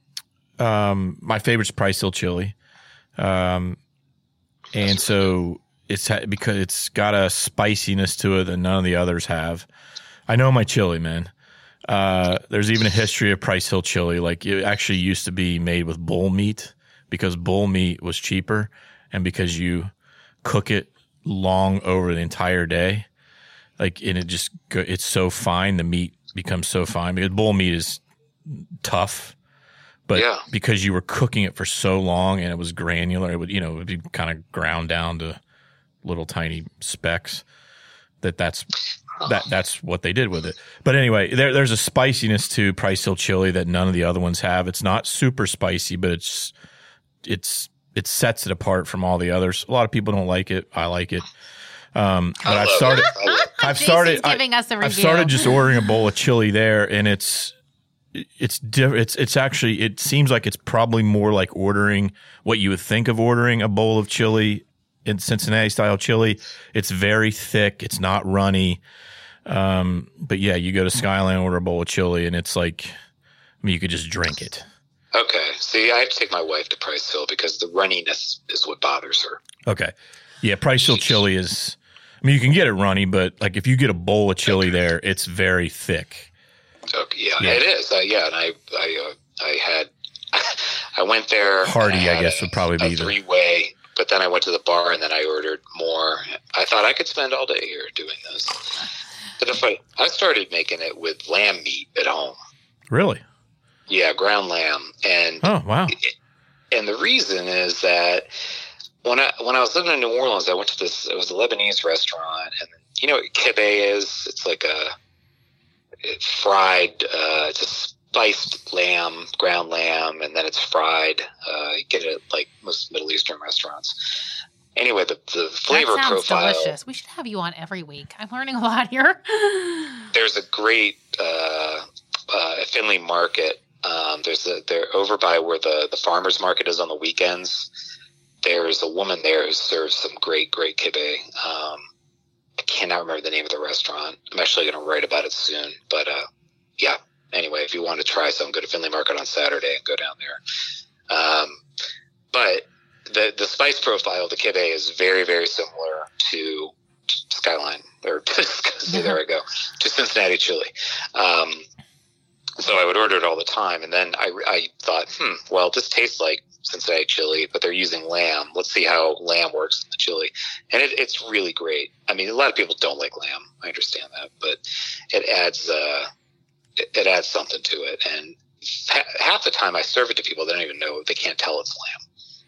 um, my favorite's Price Hill chili, um, and so it's ha- because it's got a spiciness to it that none of the others have. I know my chili, man. Uh, there's even a history of Price Hill chili. Like it actually used to be made with bull meat because bull meat was cheaper, and because you cook it long over the entire day, like, and it just go, it's so fine, the meat becomes so fine because bull meat is tough, but yeah. because you were cooking it for so long and it was granular, it would, you know, it would be kind of ground down to little tiny specks. That that's that that's what they did with it. But anyway, there there's a spiciness to Price Hill chili that none of the other ones have. It's not super spicy, but it's it's it sets it apart from all the others. A lot of people don't like it. I like it. Um, but I've started. I've started. Giving I, us a review. I've started just ordering a bowl of chili there, and it's it's diff- It's it's actually. It seems like it's probably more like ordering what you would think of ordering a bowl of chili in Cincinnati style chili. It's very thick. It's not runny. Um, but yeah, you go to Skyline, order a bowl of chili, and it's like, I mean, you could just drink it. Okay. See, I have to take my wife to Price Hill because the runniness is what bothers her. Okay. Yeah, Price Hill chili is, I mean, you can get it runny, but like if you get a bowl of chili okay. there, it's very thick. Okay. Yeah, yeah. It is. Uh, yeah, and I, I, uh, I had, I went there. Hearty, I, I guess, a, would probably be a the three-way. But then I went to the bar and then I ordered more. I thought I could spend all day here doing this. But if I, I started making it with lamb meat at home. Really? Yeah, ground lamb. And oh wow! It, and the reason is that when I when I was living in New Orleans, I went to this. It was a Lebanese restaurant, and you know what kibbeh is? It's like a it's fried, uh, it's a spiced lamb, ground lamb, and then it's fried. Uh, you get it at like most Middle Eastern restaurants. Anyway, the the flavor that sounds profile. Delicious. We should have you on every week. I'm learning a lot here. There's a great uh, uh, at Finley Market. Um, there's a, they're over by where the, the farmers market is on the weekends. There's a woman there who serves some great, great kibbeh. Um, I cannot remember the name of the restaurant. I'm actually going to write about it soon. But, uh, yeah, anyway, if you want to try some, go to Finley Market on Saturday and go down there. Um, but the, the spice profile of the kibbeh is very, very similar to Skyline, or to, there I go, to Cincinnati chili. Um, So I would order it all the time, and then I, I thought, hmm, well, this tastes like Cincinnati chili, but they're using lamb. Let's see how lamb works in the chili. And it, it's really great. I mean, a lot of people don't like lamb. I understand that, but it adds uh, it, it adds something to it. And ha- half the time I serve it to people, they don't even know. They can't tell it's lamb.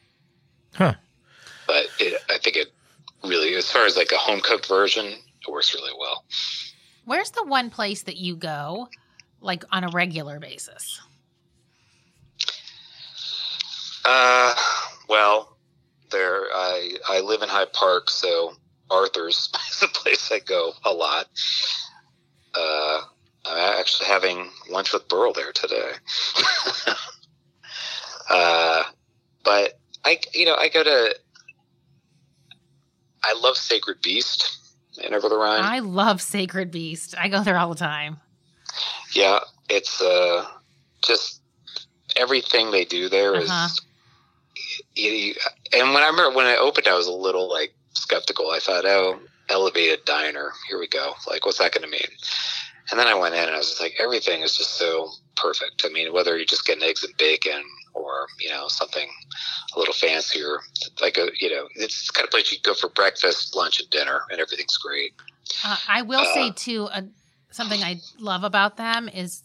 Huh. But it, I think it really, as far as like a home-cooked version, it works really well. Where's the one place that you go like on a regular basis? Uh, well, there, I, I live in Hyde Park, so Arthur's is a place I go a lot. Uh, I'm actually having lunch with Burl there today. uh, but I, you know, I go to, I love Sacred Beast in Over the Rhine. I love Sacred Beast. I go there all the time. Yeah, it's uh, just everything they do there is. Uh-huh. You, you, and when I remember when I opened, I was a little like skeptical. I thought, oh, elevated diner. Here we go. Like, what's that going to mean? And then I went in and I was just like, everything is just so perfect. I mean, whether you're just getting eggs and bacon or, you know, something a little fancier, like, a, you know, it's the kind of place you go for breakfast, lunch, and dinner, and everything's great. Uh, I will uh, say, too, uh, something I love about them is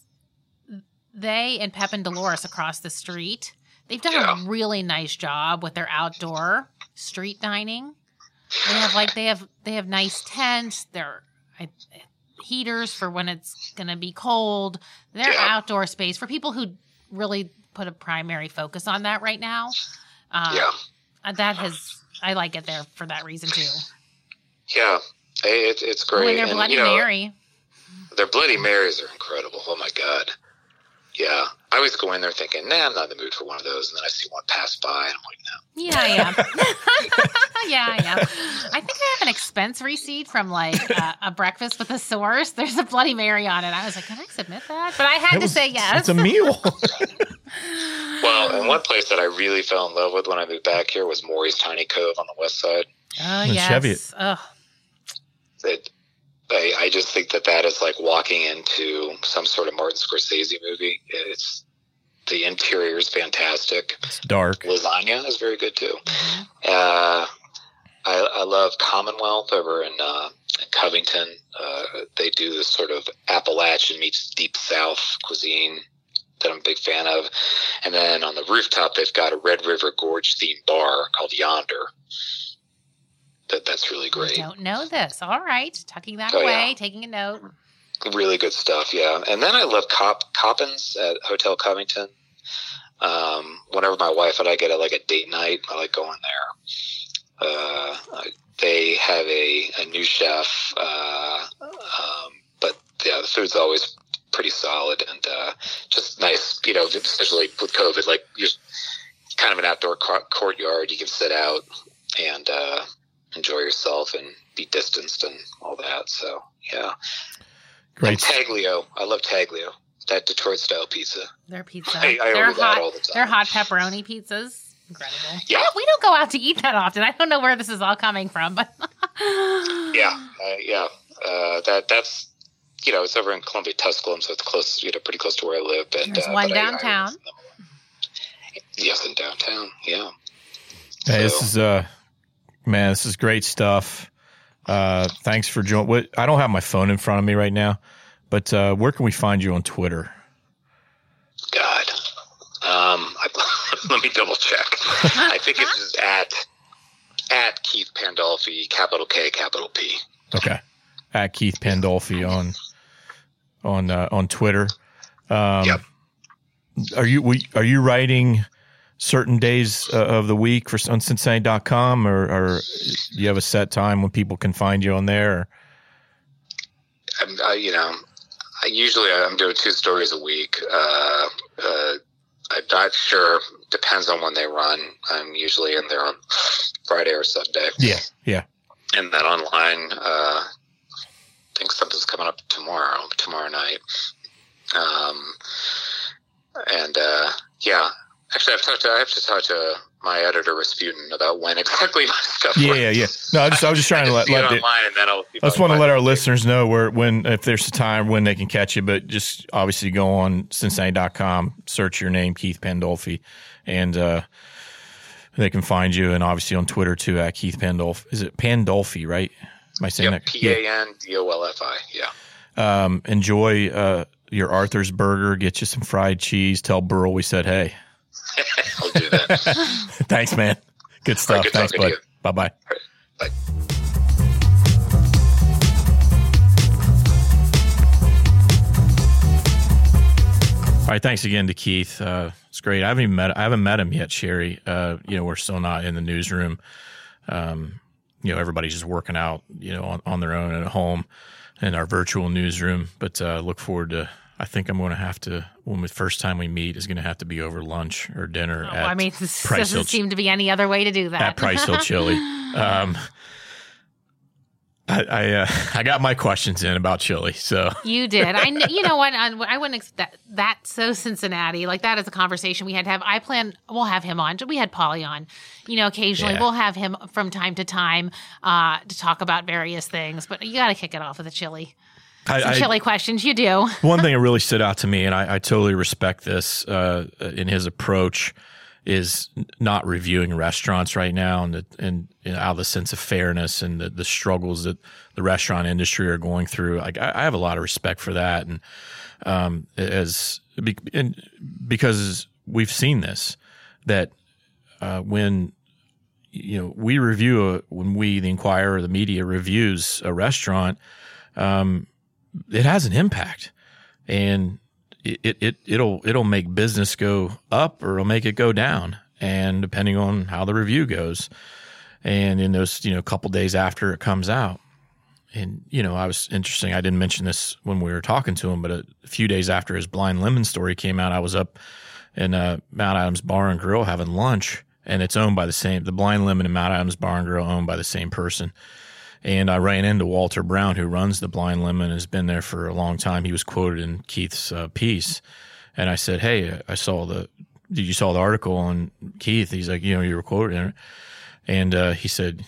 they and Pep and Dolores across the street, they've done yeah. a really nice job with their outdoor street dining. They have, like, they have, they have nice tents. They're I, heaters for when it's going to be cold. Their yeah. outdoor space for people who really put a primary focus on that right now. Um, yeah. That has, I like it there for that reason too. Yeah. It, it's great. When they're and, Bloody you know, Mary. Their Bloody Marys are incredible. Oh my God. Yeah. I always go in there thinking, nah, I'm not in the mood for one of those. And then I see one pass by and I'm like, no. Yeah, yeah. yeah, yeah. I think I have an expense receipt from like uh, a breakfast with a source. There's a Bloody Mary on it. I was like, can I submit that? But I had That to was- say yes. It's a meal. Well, and one place that I really fell in love with when I moved back here was Maury's Tiny Cove on the west side. Oh, In yes. Cheviot. Ugh. It, I, I just think that that is like walking into some sort of Martin Scorsese movie. It's the interior is fantastic. It's dark. Lasagna is very good too. Mhm. Uh, I, I love Commonwealth over in, uh, in Covington. Uh, they do this sort of Appalachian meets Deep South cuisine that I'm a big fan of. And then on the rooftop, they've got a Red River Gorge themed bar called Yonder. That that's really I great. don't know this. All right. Tucking that Oh, away, yeah. taking a note. Really good stuff, yeah. And then I love Cop Coppins at Hotel Covington. Um, whenever my wife and I get a, like a date night, I like going there. Uh, they have a, a new chef, uh, um, but yeah, the food's always pretty solid and uh, just nice, you know, especially with COVID, like you're kind of an outdoor co- courtyard. You can sit out and uh, enjoy yourself and be distanced and all that. So, yeah. Great. And Taglio. I love Taglio. That Detroit style pizza. Their pizza. I- I They're order that hot. all the time. They're hot pepperoni pizzas. Incredible. Yeah. We don't, we don't go out to eat that often. I don't know where this is all coming from, but Yeah, uh, yeah. Uh, that that's you know it's over in Columbia, Tusculum, so it's close, you know, pretty close to where I live. And There's uh, one but I- I- downtown. yes, in downtown. Yeah. Hey, this So- is uh, man, this is great stuff. Uh, thanks for joining. What I don't have my phone in front of me right now, but uh, where can we find you on Twitter? God. Um, I, let me double check. I think it's just at at Keith Pandolfi, capital K, capital P. Okay, at Keith Pandolfi on on uh, on Twitter. Um, Yep. Are you we, are you writing certain days uh, of the week for on Cincinnati dot com, or, or do you have a set time when people can find you on there? Or? I'm, I, you know, I usually I'm doing two stories a week. Uh, uh, I'm not sure. Depends on when they run. I'm usually in there on Friday or Sunday. Yeah, yeah. And then online, uh, I think something's coming up tomorrow, tomorrow night. Um, and, uh, yeah, actually I've talked to, I have to talk to my editor Rasputin about when exactly my stuff Yeah, runs. yeah, yeah. No, I just I was just trying to let, see it let it, online and then I'll I just want to let our listeners know where when if there's a time when they can catch you, but just obviously go on Cincinnati dot com, search your name, Keith Pandolfi, and uh, they can find you, and obviously on Twitter too at Keith Pandolfi. Is it Pandolfi, right? Am I saying Yep, that? P A N D O L F I, yeah. Yeah. Um, enjoy uh, your Arthur's Burger. Get you some fried cheese. Tell Burl we said hey. I'll do that. Thanks, man. Good stuff. All right, good Thanks, talking to bud. you. Bye bye. Bye. All right, thanks again to Keith. Uh, it's great. I haven't even met. I haven't met him yet, Sherry. Uh, you know, we're still not in the newsroom. Um, you know, everybody's just working out, you know, on, on their own at home in our virtual newsroom. But uh, look forward to. I think I'm going to have to. When the first time we meet is going to have to be over lunch or dinner. oh, at I mean, this Price doesn't Hill- seem to be any other way to do that. at Price Hill Chili. Um, I I, uh, I got my questions in about chili, so You did. I, kn- you know what? I, I wouldn't expect that. That's so Cincinnati. Like that is a conversation we had to have. I plan. We'll have him on. We had Polly on. You know, occasionally Yeah. we'll have him from time to time uh, to talk about various things. But you got to kick it off with a chili. I, Some I, chili questions. You do. one thing that really stood out to me, and I, I totally respect this uh, in his approach, is not reviewing restaurants right now, and the, and you know, out of the sense of fairness and the, the struggles that the restaurant industry are going through. Like I, I have a lot of respect for that, and um, as and because we've seen this that uh, when you know we review a, when we the Inquirer or the media reviews a restaurant, um, it has an impact, and It, it it'll it'll make business go up or it'll make it go down, and depending on how the review goes, and in those you know couple days after it comes out, and you know I was interesting. I didn't mention this when we were talking to him, but a few days after his Blind Lemon story came out, I was up in uh, Mount Adams Bar and Grill having lunch, and it's owned by the same the Blind Lemon and Mount Adams Bar and Grill owned by the same person. And I ran into Walter Brown, who runs the Blind Lemon, has been there for a long time. He was quoted in Keith's uh, piece. And I said, hey, I saw the, did you saw the article on Keith? He's like, you know, you were quoted in it. And uh, he said,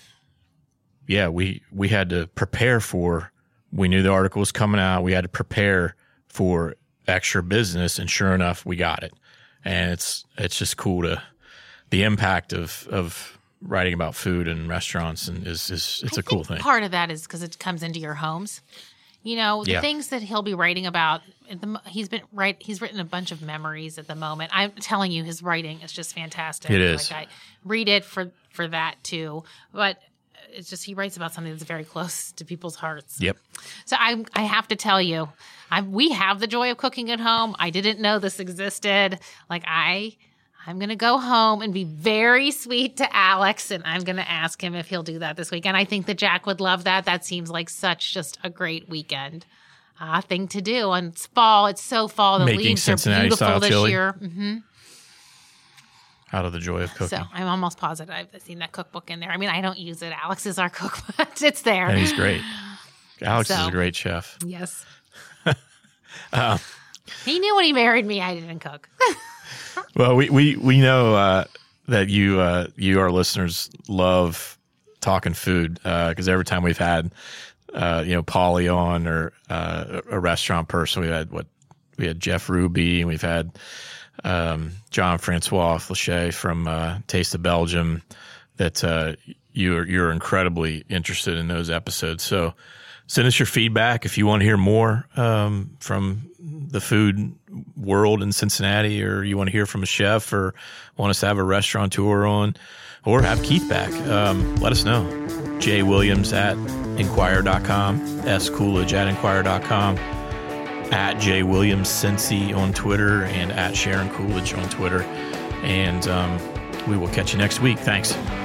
yeah, we, we had to prepare for, we knew the article was coming out. We had to prepare for extra business. And sure enough, we got it. And it's, it's just cool to, the impact of, of, writing about food and restaurants and is, is it's I a cool think thing. Part of that is because it comes into your homes. You know, the Yeah. things that he'll be writing about. At the, he's been right. He's written a bunch of memories at the moment. I'm telling you, his writing is just fantastic. It is. Like I read it for for that too, but it's just he writes about something that's very close to people's hearts. Yep. So I I have to tell you, I we have the joy of cooking at home. I didn't know this existed. Like I. I'm going to go home and be very sweet to Alex, and I'm going to ask him if he'll do that this weekend. I think that Jack would love that. That seems like such just a great weekend uh, thing to do. And it's fall. It's so fall. The Making leaves Cincinnati are beautiful style this chili. year. hmm Out of the joy of cooking. So I'm almost positive I've seen that cookbook in there. I mean, I don't use it. Alex is our cook, but it's there. And he's great. Alex So. is a great chef. Yes. Uh, He knew when he married me I didn't cook. well, we, we, we know uh, that you, uh, you, our listeners, love talking food because every time we've had, uh, you know, Polly on or uh, a restaurant person, we had what we had Jeff Ruby, and we've had um, John Francois Flachet from uh, Taste of Belgium. That uh, you're you're incredibly interested in those episodes. So send us your feedback if you want to hear more um, from the food world in Cincinnati, or you want to hear from a chef, or want us to have a restaurateur on, or have Keith back. Um, let us know. J Williams at Inquirer dot com, S Coolidge at Inquirer dot com, at J Williams Cincy on Twitter, and at Sharon Coolidge on Twitter. And um, we will catch you next week. Thanks.